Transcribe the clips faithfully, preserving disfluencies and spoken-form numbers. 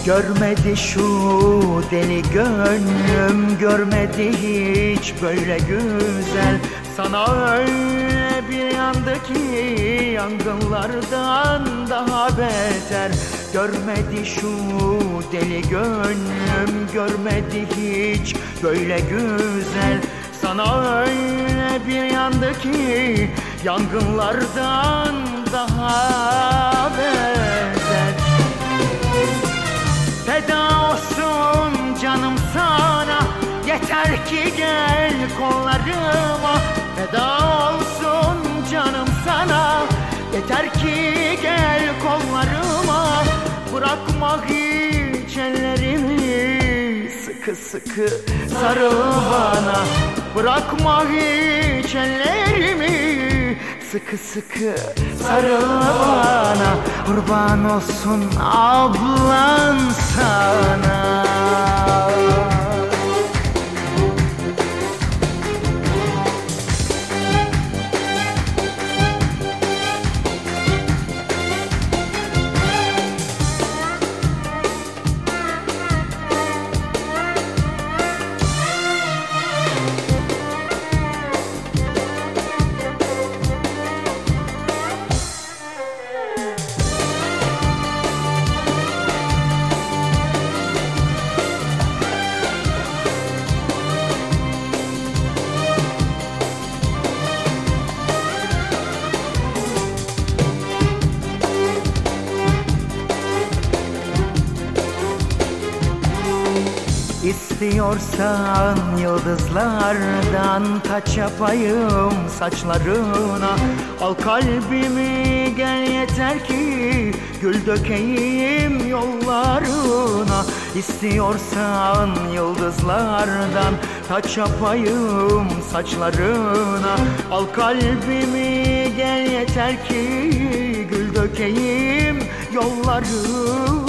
Görmedi şu deli gönlüm, görmedi hiç böyle güzel. Sana öyle bir yandı ki yangınlardan daha beter. Görmedi şu deli gönlüm, görmedi hiç böyle güzel. Sana öyle bir yandı ki yangınlardan daha beter. Feda olsun canım sana, yeter ki gel kollarıma. Feda olsun canım sana, yeter ki gel kollarıma. Bırakma hiç ellerimi, sıkı sıkı sarıl bana. Bırakma hiç ellerimi, sıkı sıkı sarıl bana. Kurban olsun ablan sana. İstiyorsan yıldızlardan taç yapayım saçlarına. Al kalbimi gel yeter ki gül dökeyim yollarına. İstiyorsan yıldızlardan taç yapayım saçlarına. Al kalbimi gel yeter ki gül dökeyim yollarına.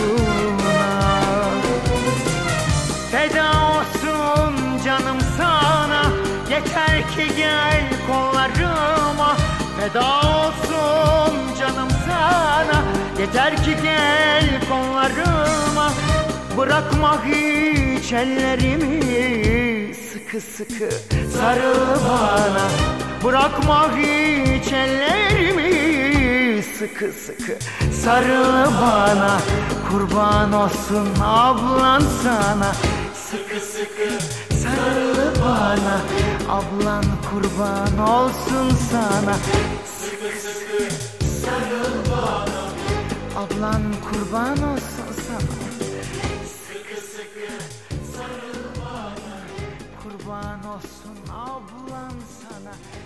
Feda olsun canım sana, yeter ki gel kollarıma. Feda olsun canım sana, yeter ki gel kollarıma. Bırakma hiç ellerimi, sıkı sıkı sarıl bana. Bırakma hiç ellerimi, sıkı sıkı sarıl bana. Kurban olsun ablan sana, sıkı sıkı sarıl bana. Ablan kurban olsun sana, sıkı sıkı sarıl bana. Ablan kurban olsun sana, sıkı sıkı sarıl bana. Kurban olsun ablan sana.